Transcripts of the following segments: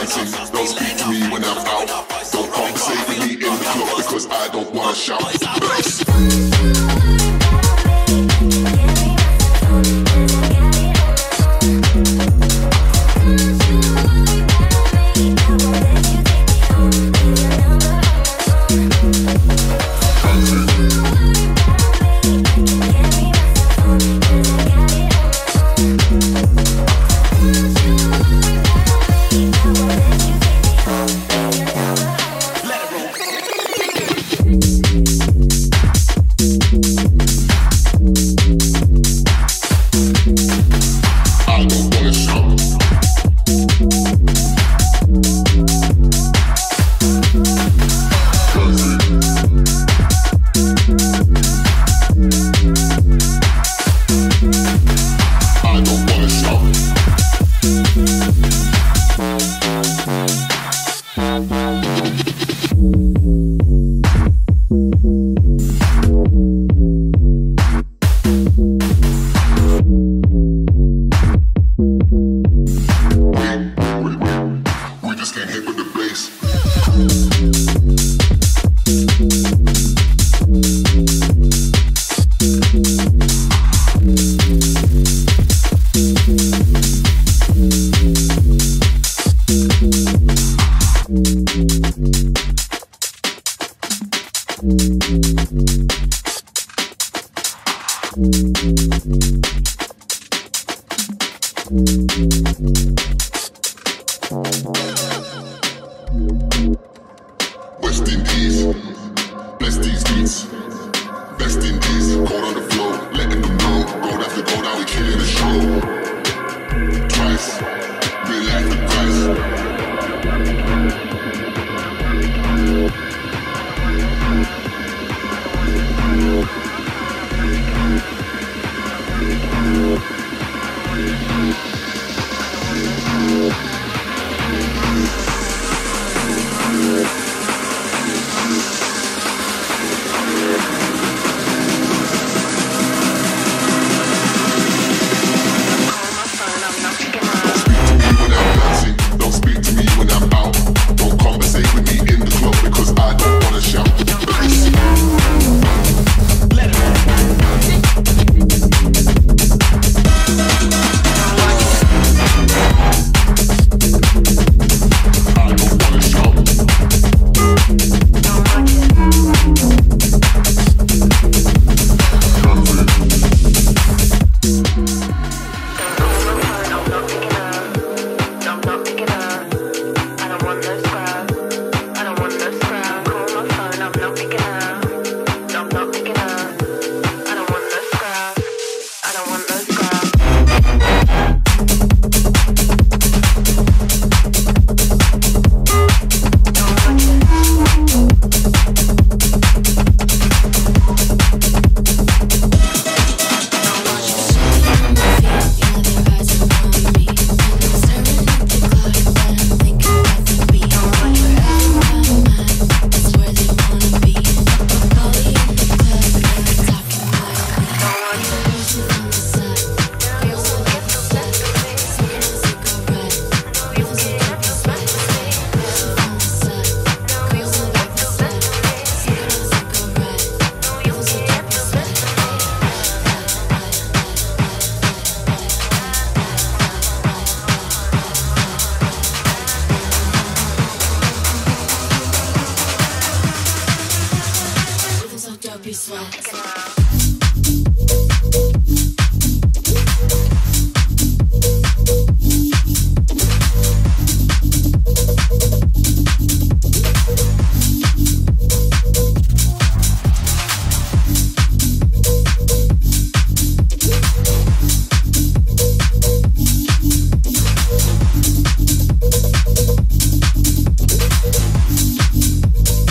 dancing. Don't speak to me when I'm out. Don't conversate with me in the club because I don't wanna shout. West Indies, bless these beats. West Indies, cold on the floor, letting them know. Gold after gold, now we killing the show. Twice, real life advice. Don't speak to me when I'm out. Don't conversate with me in the club because I don't wanna shout.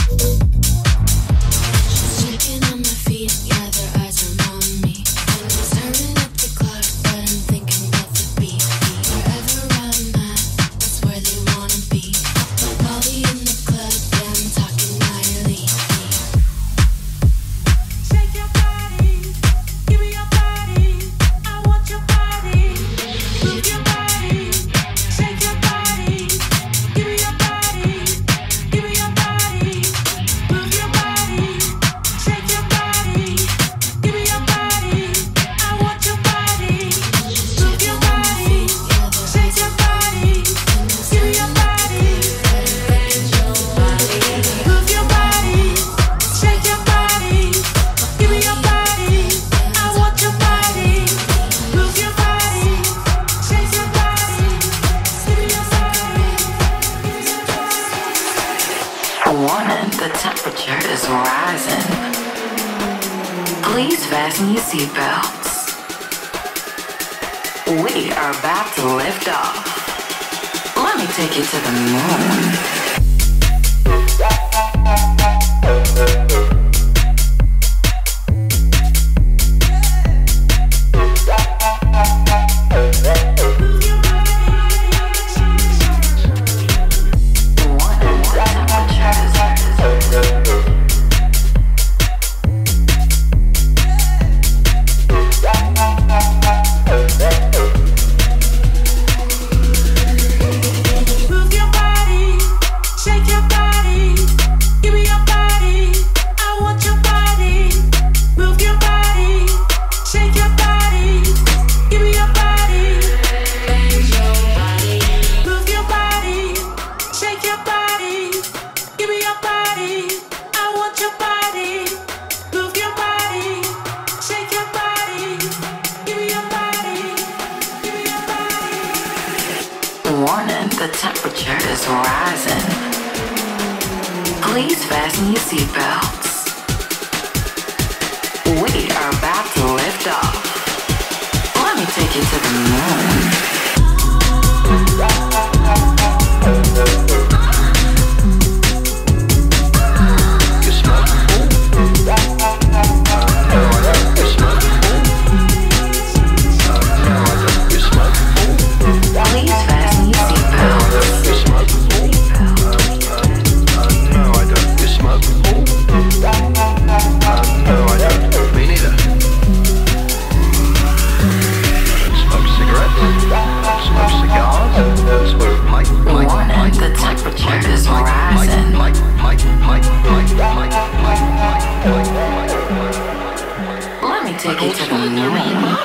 Shaking on my feet, yeah, their eyes are on me. rising. Please fasten your seatbelts. We are about to lift off. Let me take you to the moon. Warning, the temperature is rising. Please fasten your seatbelts. We are about to lift off. Let me take you to the moon. You smoke? No, I don't. You smoke? No, I don't. You smoke? Please fasten your seatbelts. You smoke? No, I don't. You smoke? No, I don't. Me neither. Smoke cigarettes. Smoke cigars. Smoke pipe. Warning, the temperature is rising. Let me take you to the moon.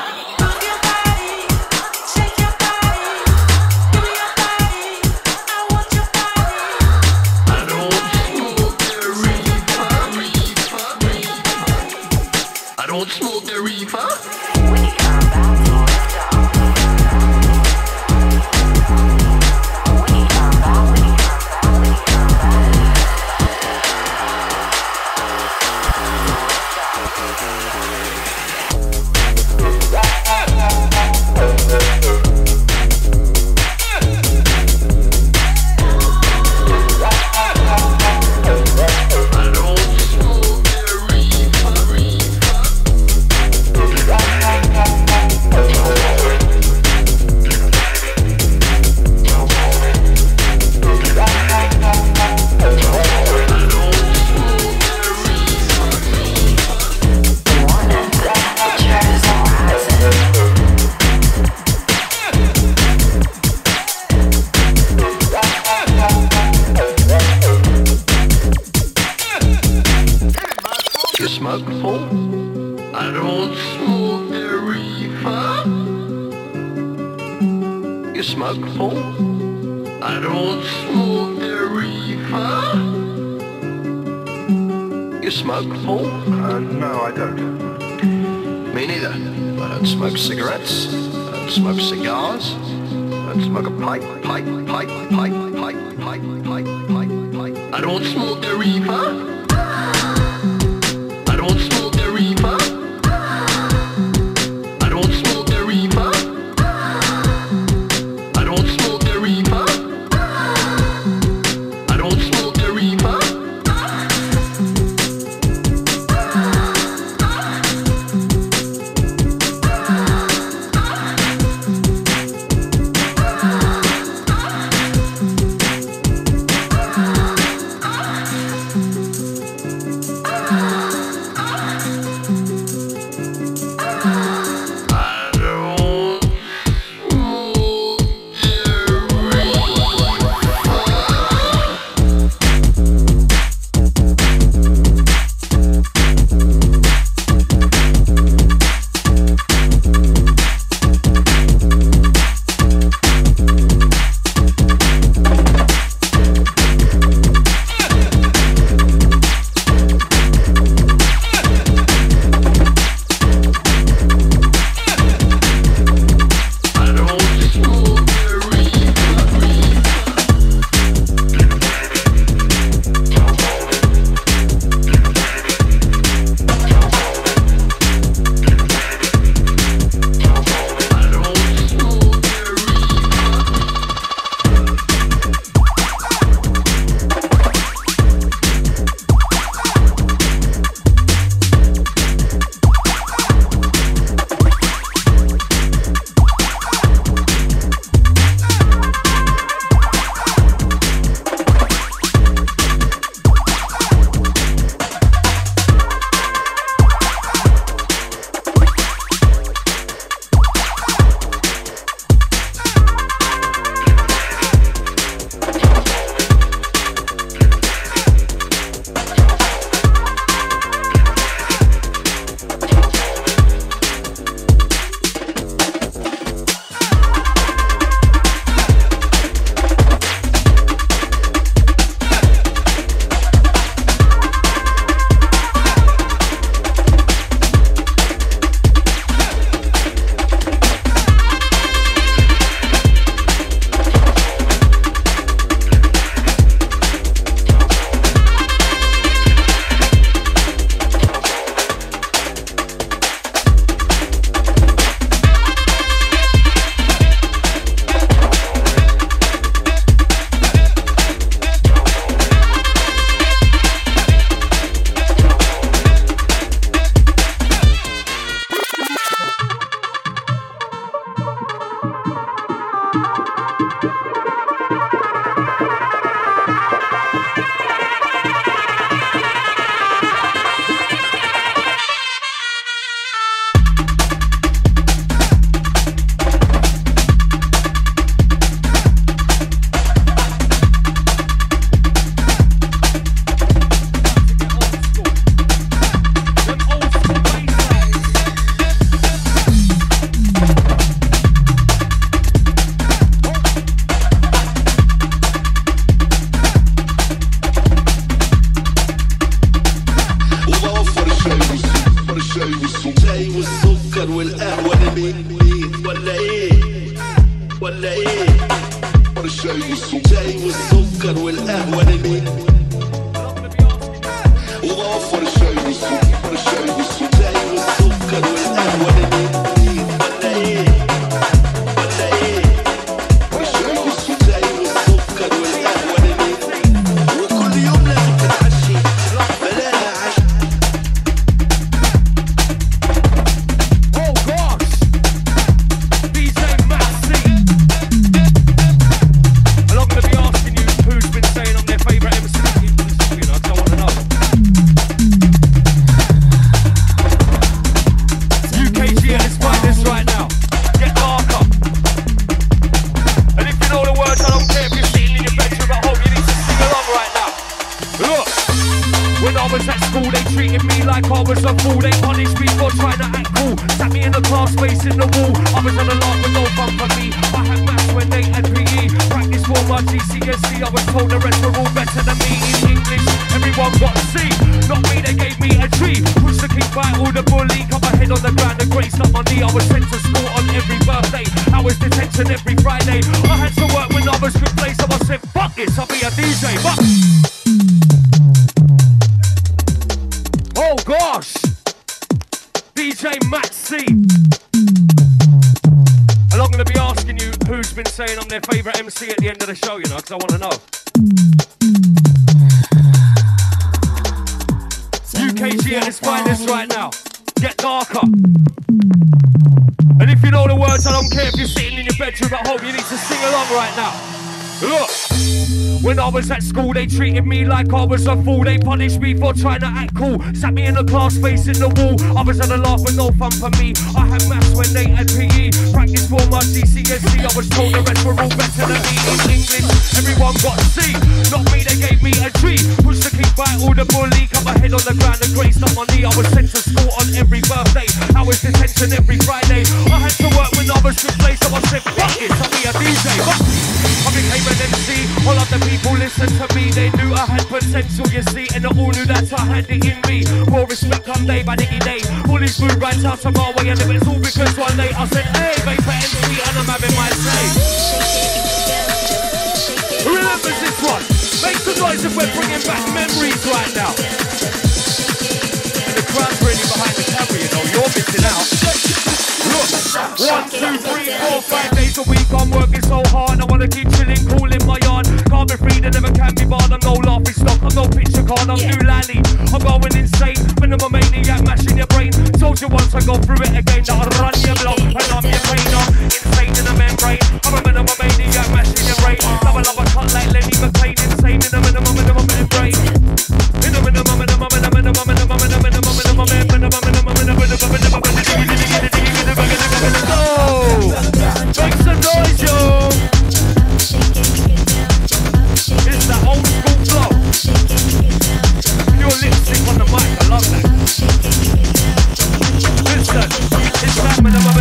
Don't smoke the reefer. We are about to lift off. We are about to You smoke full? I don't smoke the reefer. You smoke full? I don't smoke the reefer. You smoke full? No, I don't. Me neither. I don't smoke cigarettes. I don't smoke cigars. I don't smoke a pipe. I don't smoke the reefer. I don't smoke the reefer. I don't smoke the reefer. I don't smoke the reefer. I don't smoke the reefer. جاي والسكر والقهوة لمين ولا ايه ولا ايه جاي والسكر والقهوة لمين وغفر الشاي والسكر جاي والسكر والقهوة لمين ولا ايه ولا ايه جاي والسكر والقهوة لمين وكل يوم لازم تتعشي بلاها عشي every Friday. I had to work when others could play, so I said, fuck it, I'll be a DJ. But oh gosh, DJ Max C. And I'm going to be asking you who's been saying I'm their favourite MC at the end of the show, you know, because I want to know. UKG at its finest right now. Get darker. And if you know the words, I don't care if you're sitting in your bedroom at home, you need to sing along right now. Look, when I was at school, they treated me like I was a fool. They punished me for trying to act cool. Sat me in the class facing the wall. I was at a laugh but no fun for me. I had maths when they had PE. Practice for my GCSE. I was told the rest were all better than me. In English, everyone got C. Not me, they gave me a G. Pushed the key battle, the bully. Cut my head on the ground and grace not my knee. I was sent to school on every birthday. I was detention every Friday. I had to work when others could play, so I said, fuck it, I'll be a DJ. I became an MC. All of the people listened to me. They knew I had potential, you see, and they all knew that I had it in me. More respect come day by diggy day. All these smooth rides out of my way, and it's all because one day I said, hey, Vapor MC, and I'm having my say. Who remembers this one? Make some noise if we're bringing back memories right now. And the crowd's really behind the camera, you know, you're missing out. Look, 1, 2, 3, 4, 5 days a week I'm working so hard. I wanna keep chilling, cool in my yard. Can't be free, they never can be barred. I'm no laughing stock, I'm no picture card, I'm new lally. I'm going insane, when I'm a maniac, mashing your brain. Told you once I go through it again, that I run your block, and I'm your trainer. Insane in the membrane, I'm a minimum maniac, mashing your brain. Love a cut like Lenny McCain, insane in the minimum membrane. In the minimum, make some noise, yo! It's that old school flow. Your lipstick on the mic, I love that. Listen, it's that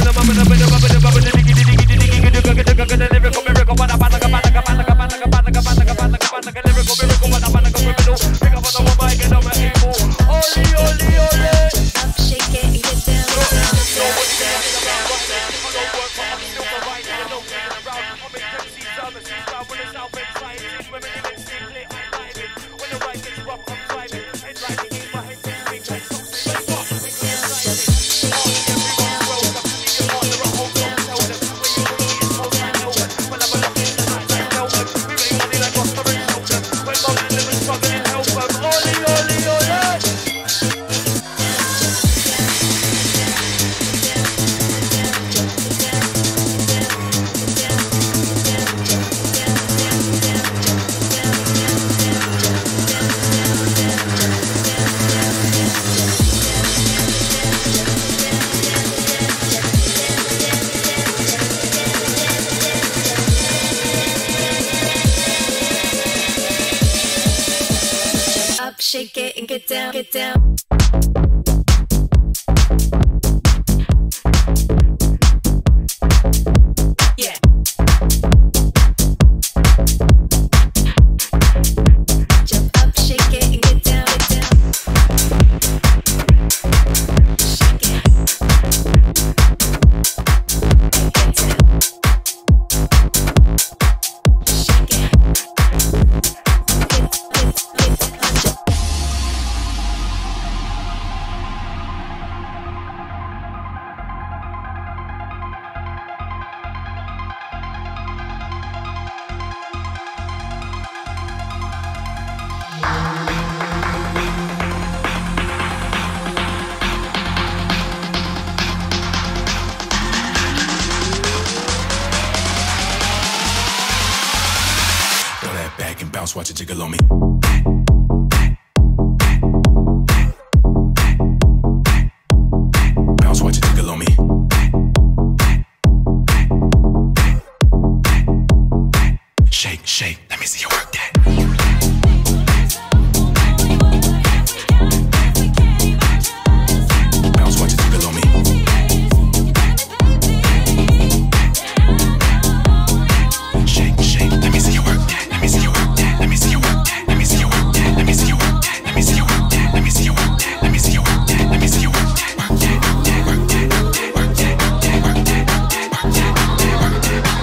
shake it and get down, get down. Yeah. Jump up, shake it and get down, get down. jiggle on me. Bounce, watch it jiggle on me. Shake, shake, let me see you work that. Bounce, watch it jiggle on me. Shake, shake, let me see you work that. Let me see you work that. Let me see you work that. Let me see you work that. Let me see you work that. Let me see you work that. Let me see you work that. Let me see you work that. Let me see you work that. Work that, work that, work that, work that, work that, work that, work that, work that, work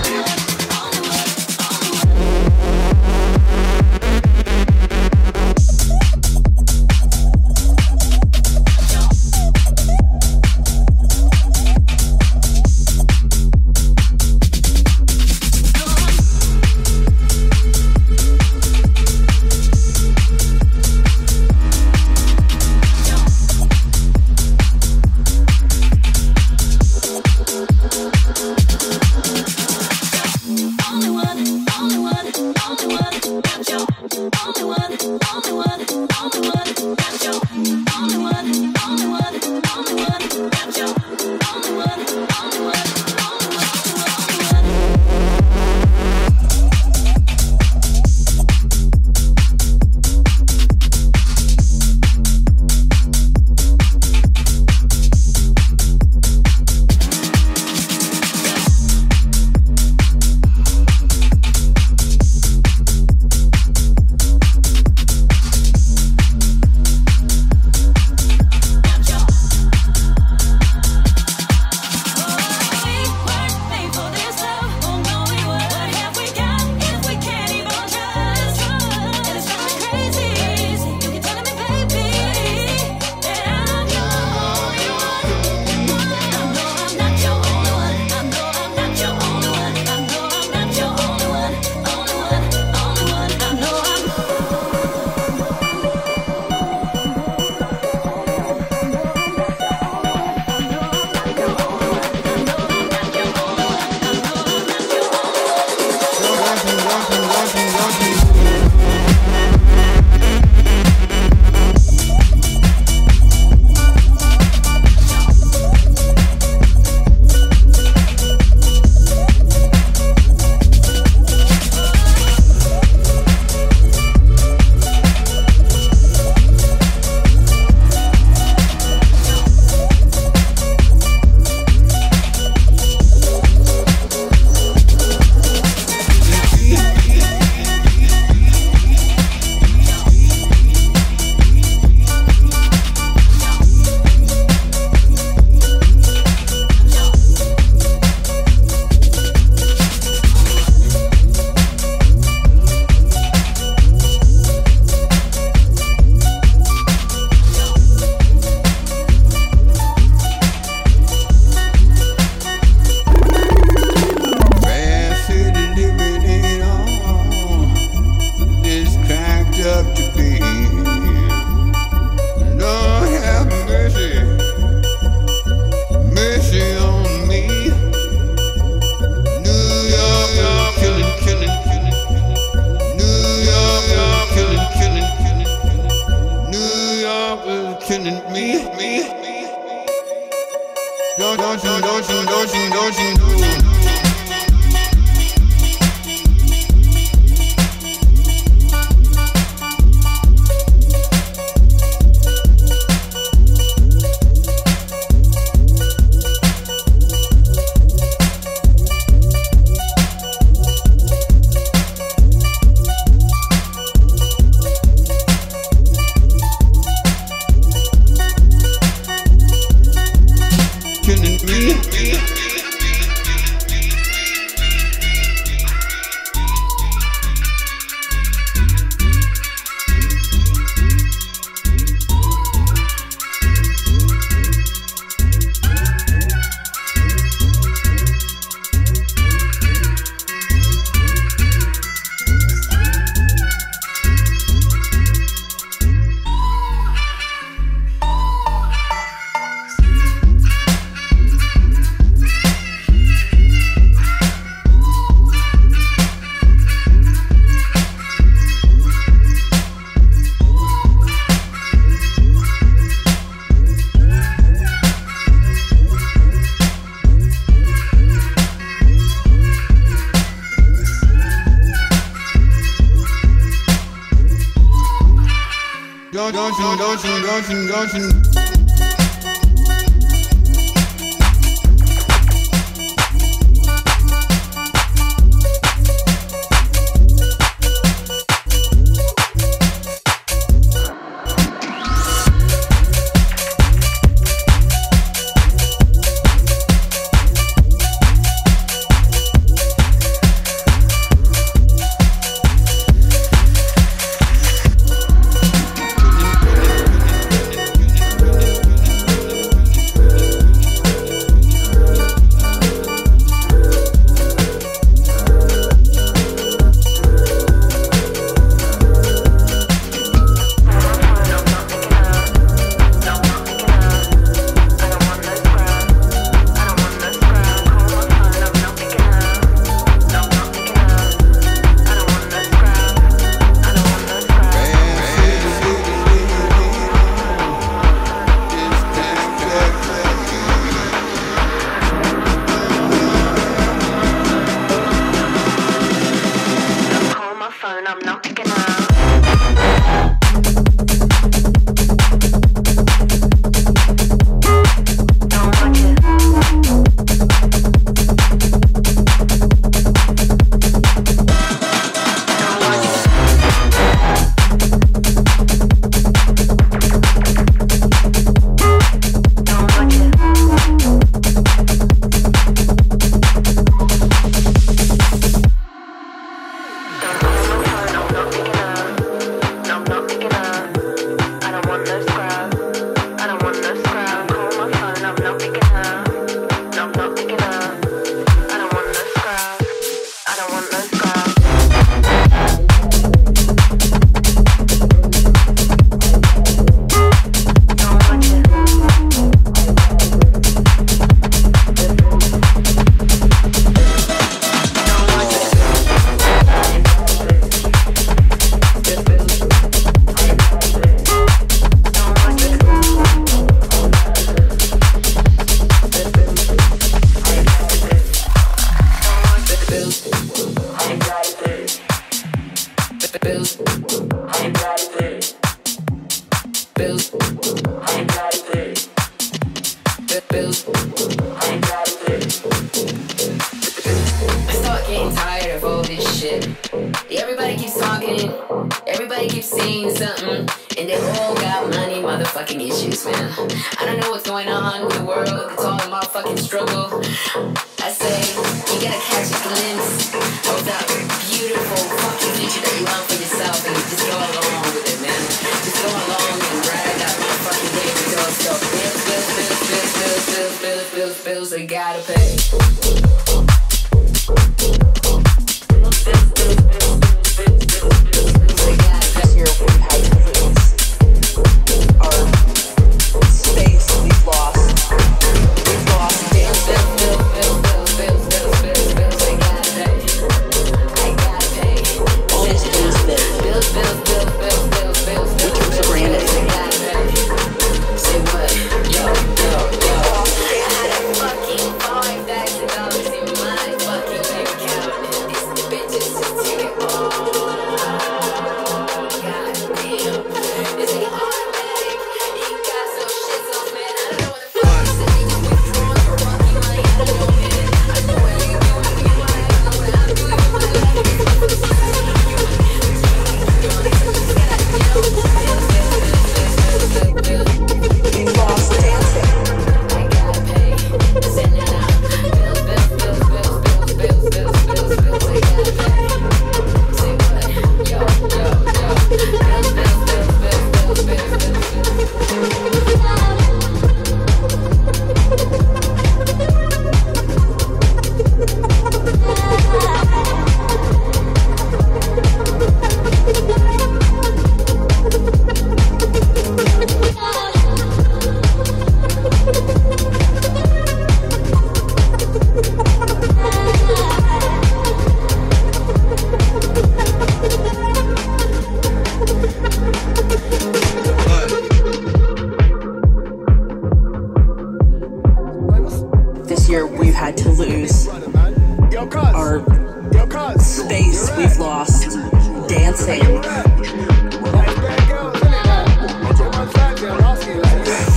space we've lost dancing.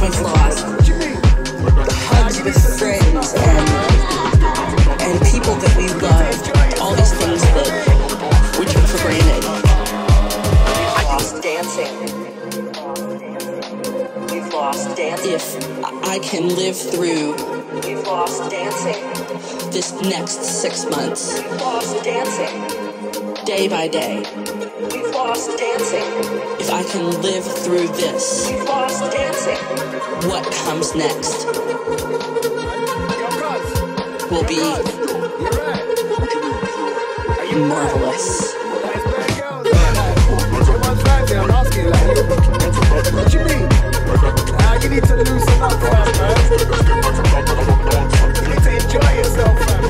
we've lost. The hugs with friends and people that we love. All these things that we took for granted. We've lost dancing. We've lost dancing. If I can live through, we've lost dancing. This next 6 months, we've lost dancing. Day by day, we've lost dancing. If I can live through this, we've lost dancing. What comes next will be marvelous. What you mean? You need to loosen up, man. You need to enjoy yourself, man.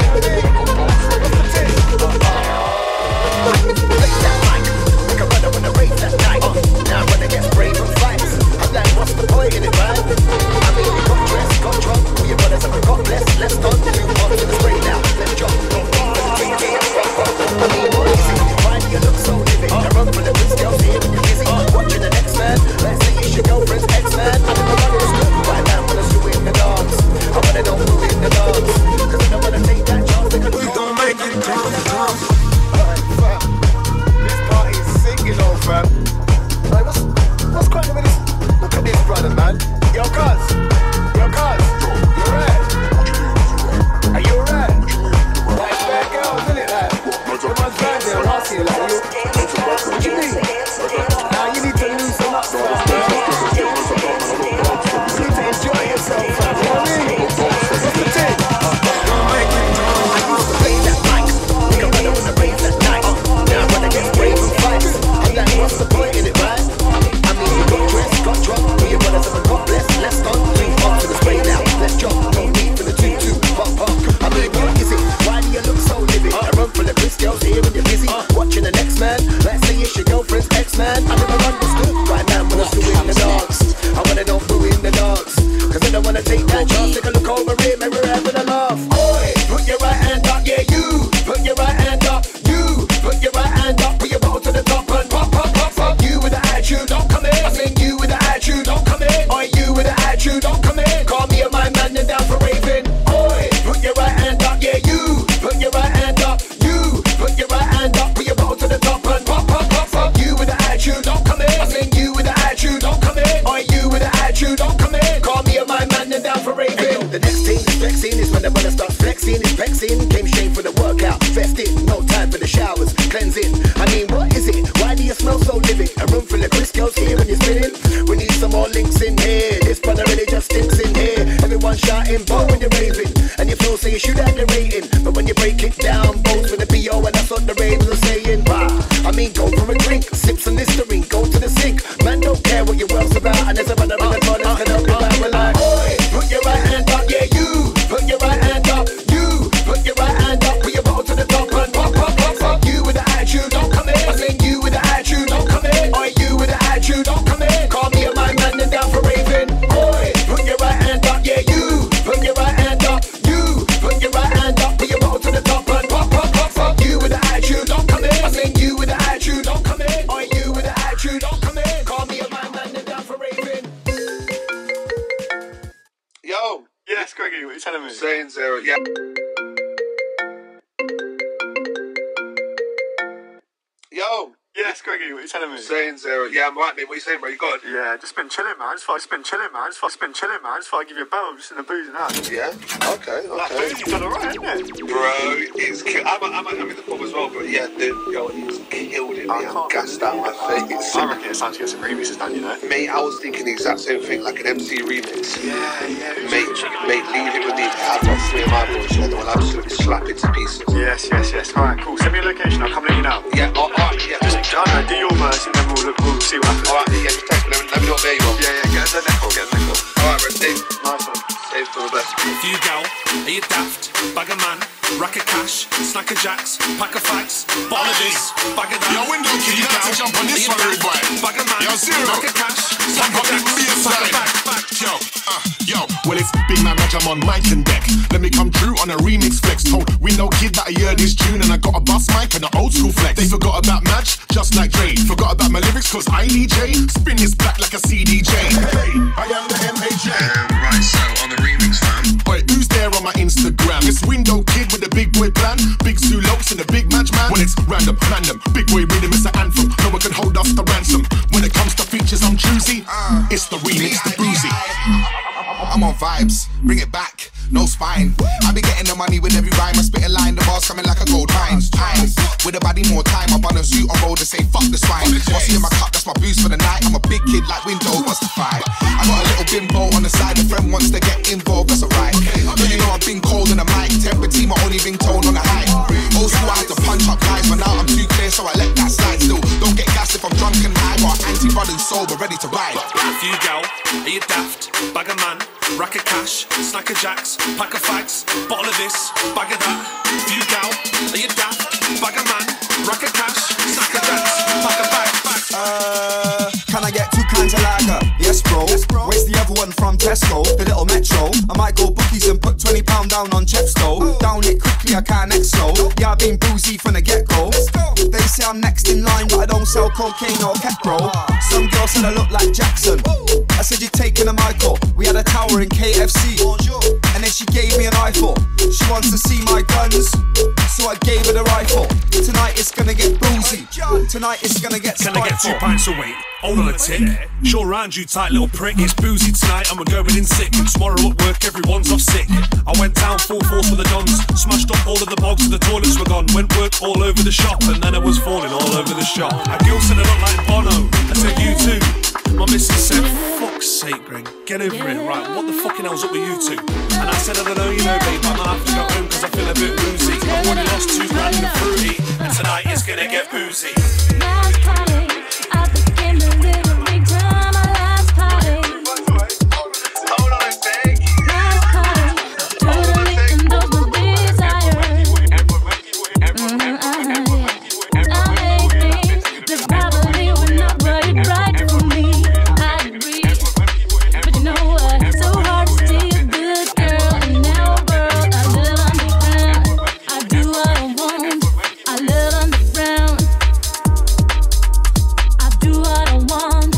Raise that mic, make a brother wanna raise that night. Now when I get brave and fights, I'm like, what's the point in it, man? I mean, you got dressed, got drunk, all your brothers have got blessed. Let's go, move on to the spray now. Let's jump, don't need for the drink, I mean, what is it? Why do you look so living? I run for the good girls here when you're busy watching the next man. Let's say it's your girlfriend's ex-man. I never run this look right now when I do in the dance. I wanna don't do in the dance, cause I don't wanna take that chance. We gon' make it down the dance. This party is singing on, fam. Like, what's cracking with this? Look at this brother, man. Yo, cuz, you alright? Are you alright? Like, bad girls, isn't it, like? The ones right there, I'll see you, like, what you mean? Now you need to loosen up, fam. You need to enjoy yourself, fam. You know what I mean? What's the thing? I used to play that mic. Make a brother wanna raise that night. Now when I get brave and fights, I'm like, what's the point in it, right? I mean, you got dressed, got drunk, all your brothers have got blessed. Let's go, move on to the spray now. Let's jump, no need for the 2-2, pop. I mean, what is it? Why do you look so living? I run for the Chris girls here when you're busy watching the next man. Let's say it's your girlfriend's ex-man. I never understood right now when I was doing the dance. I wanna don't do in the dance, cause I don't wanna take that chance. Take a look over it, maybe we're having a laugh. Oi, put your right hand up, yeah, you. Put your right hand up, you. Put your right hand up, put your bottle to the top and pop. You with the attitude, don't come in. I think you with the attitude, don't come in. Oi, you with the attitude, don't come in. Call me a my man and down for raving. Oi, put your right hand up, yeah, you. Put your right hand up, you. Put your right hand up, put your bottle to the top and pop. You with the attitude, don't come in. I think you with the attitude, don't come in. Oi, you with the attitude, don't come in. Call me a my man and down for raving. The next thing is flexing is when the brother starts flexing. It's vexing, came straight for the workout. Festing, no time for the showers, cleansing. I mean, what is it? Why do you smell so living? A room full of Chris girls here when you're spinning. We need some more links in here. This brother really just stinks in here. Everyone shouting, but when you're raving, and your flow say you should have the rating, but when you break it down, both with the BO and that's what the ravens are saying. Wow. I mean, go for a drink, sip some Listerine, go to the sink. Man, don't care what your wealth's about, and there's a brother in the corner that's gonna be like, we're like, oi, put your right hand up, yeah, you. Put your right hand up, you. Put your right hand up, put your bottle to the top and pop. You with the attitude, don't come in. I think you with the attitude, don't come in. Oi, you with the attitude, don't come in. Call me a my man and down for raving. Oi, put your right hand up, yeah, you. Put your right hand up, you. Put your right hand up, put your bottle to the top and pop. You with the attitude, don't come in. I think you with the attitude, don't come in. Oi, you with the attitude, don't come in. Call me a my man and down for raving. Yo. Yes, Greggy, what are you telling me? Saying 0, yeah. Yo. Yes, Greggy, what are you telling me? Saying 0, yeah, I'm right, mate. What are you saying, bro? You got it? Yeah, just been chilling, man. Just thought I'd give you a bell, just in the booze and that. Yeah? Okay. That booze, you've done alright, isn't it? Bro, it's I'm in the pub as well, but yeah, dude, yo, he's killed it, mate. I'm gassed out my face. I reckon it's time to get some remixes done, you know? Mate, I was thinking the exact same thing, like an MC remix. Yeah. Mate, leave it with me. I've got 3 of my boys, yeah, they will absolutely slap it to pieces. Yes. Alright, cool. Send me a location, I'll come let you know. Yeah, alright, yeah. I don't know, do your verse and then we'll see what happens. Alright, yeah, just text me, let me know where you are. Yeah, get us a neck. Alright, Red Dave. Nice one. Save for the best. Do you go? Are you daft? Bag of man, rack of cash, snack of jacks, pack of facts, bottle of this, bag of that. Yo, window kid, you have to jump on this one, rude boy. Bag of man, Yo, 0. rack of cash, snack Jump of up in jacks, the pack of side. facts. Yo, Yo, well it's Big Man Raj, I'm on mic and deck. Let me come true on a remix flex. Told Window Kid that I heard this tune and I got a bus mic and an old school flex. They forgot about Madge, just like Dre. Forgot about my lyrics cause I need J. Spin this back like a CDJ. Hey, I am the MAJ. Right, so on the remix, fam. Wait, who's there on my Instagram? It's Window Kid with a big boy plan. Big Zulokes and a big Madge man. Well it's random, big boy rhythm is an anthem. No one can hold us to ransom. When it comes to features I'm choosy. It's the remix, the boozy. I'm on vibes, bring it back, no spine. I be getting the money with every rhyme. I spit a line, the bars coming like a gold mine. With a body more time, I'm on a zoo on road to say fuck the swine. Bossy in my cup, that's my boost for the night. I'm a big kid like Windows, what's the fight? I got a little bimbo on the side, a friend wants to get involved, that's alright. But you know I've been cold on the mic, temper team, my only ringtone on the high. Old school, I had to punch up guys, but now I'm too clear, so I let that slide still. Don't get gassed if I'm drunk and high, got anti-running sober, ready to ride. You gal, are you daft? Bag of man, rack of cash, snack of jacks, pack of fags, bottle of this, bag of that. You gal, are you daft? Bag of man, rack of cash, snack of jacks, pack of fags. Can I get 2 kinds of lager? Yes, bro. Where's the other one from Tesco? The little Metro. I might go bookies and put £20 down on Chepstow. Down it quickly, I can't exo. Yeah, I've been boozy from the get-go. They say I'm next in line, but I don't sell cocaine or cat, bro. Some girl said I look like Jackson. I said you're taking a Michael. We had a tower in KFC, and then she gave me an eyeful. She wants to see my guns, so I gave her the rifle. Tonight it's gonna get boozy. Tonight it's gonna get spiteful. Can I get 2 pints of weight? Hold on a tick. Sure round you tight little prick. It's boozy tonight and we're going in sick. Tomorrow at work everyone's off sick. I went down full force with the dons. Smashed up all of the bogs and the toilets were gone. Went work all over the shop and then I was falling all over the shop. A girl said I look like Bono. I said you too. My missus said, fuck's sake, Greg, get over it. Right, what the fucking hell's up with you two? And I said, I don't know, you know, babe, I might have to go home because I feel a bit woozy. I've already lost 2 grand in the fruity, and tonight it's gonna get boozy. Last party, I became the little big time. My last party. Hold on a sec. Last party, totally indulge my desire. I hate things that probably were not right for me. I agree, but you know what? It's so hard to stay a good girl and now, girl, I live underground. I do what I want. I live underground. I do what I want.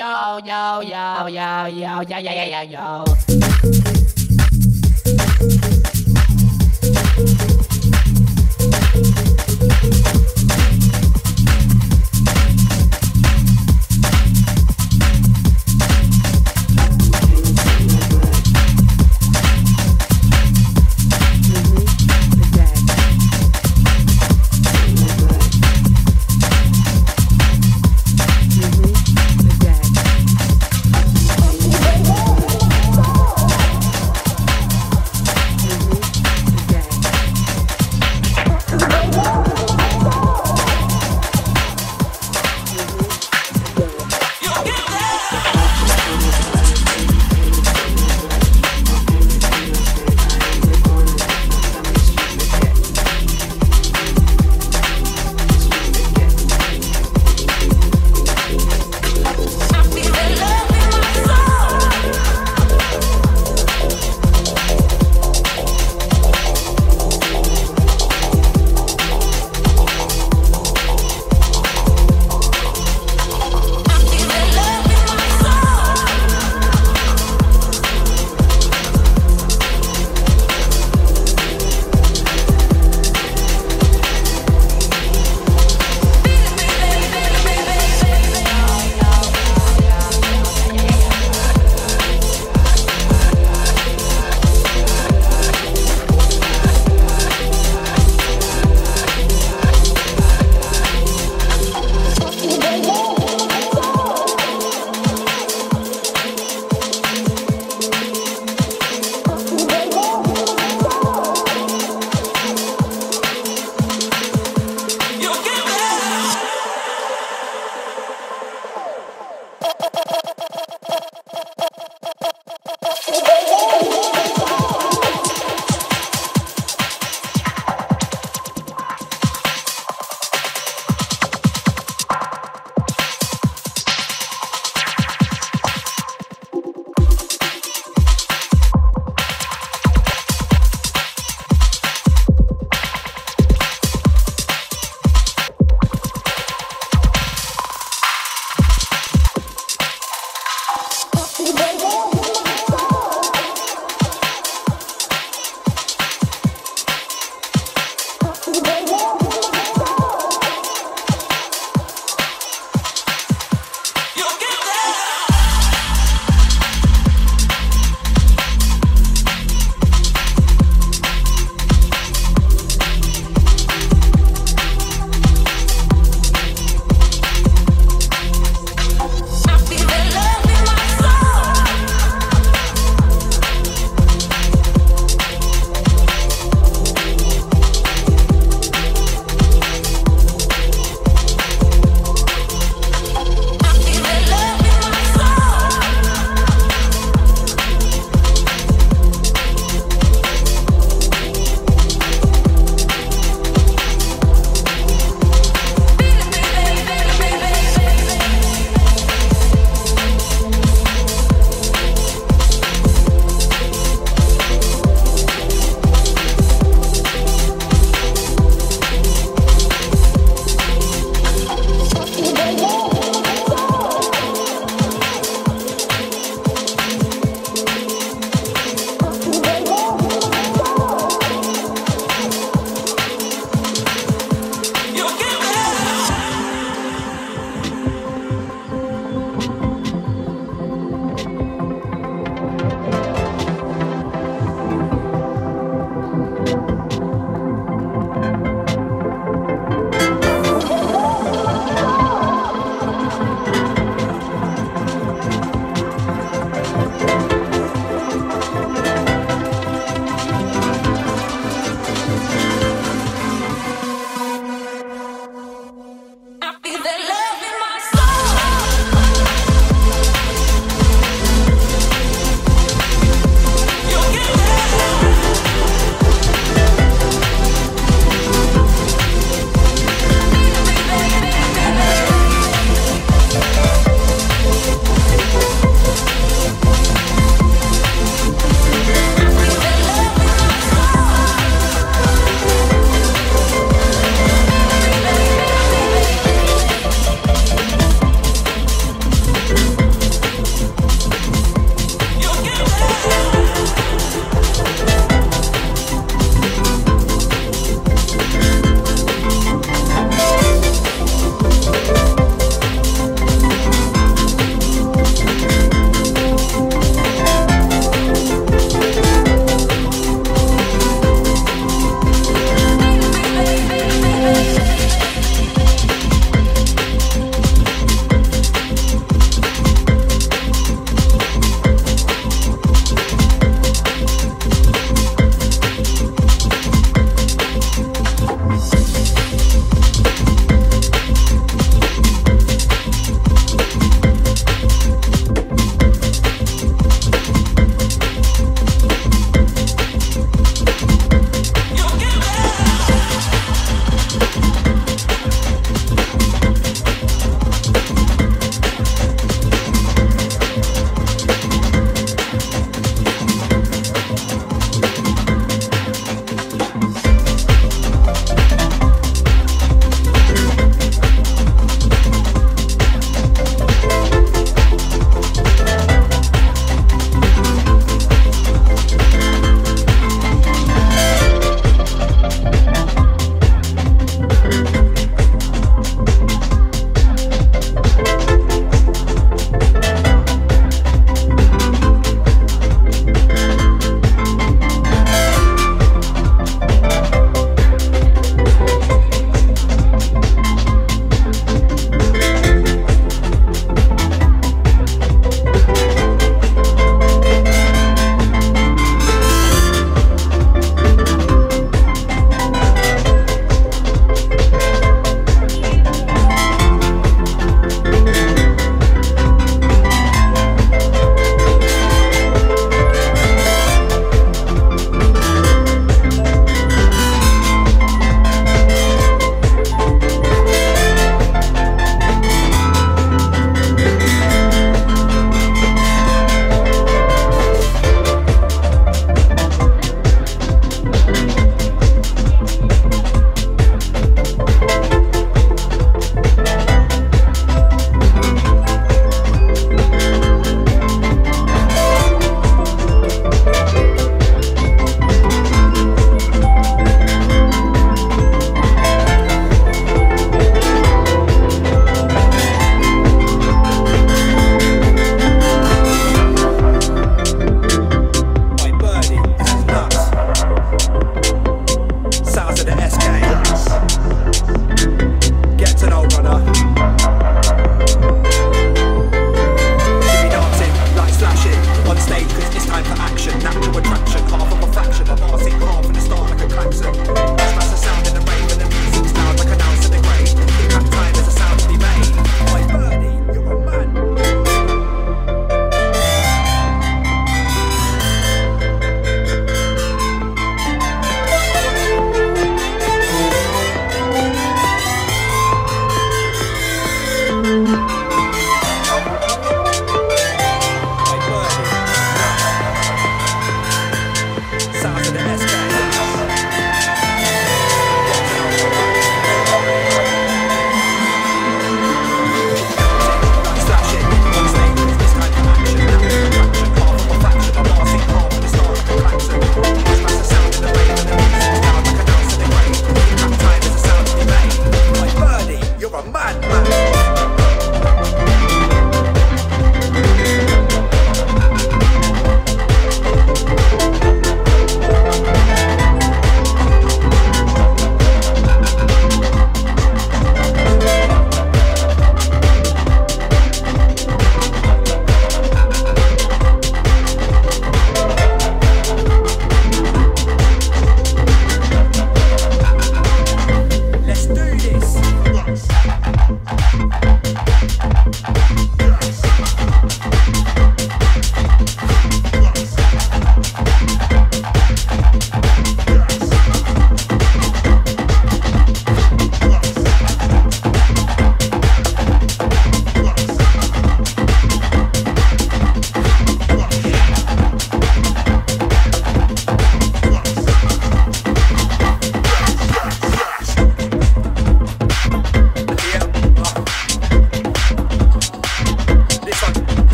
yo, yo, yo, yo, yo, yo, yo, yo, yo.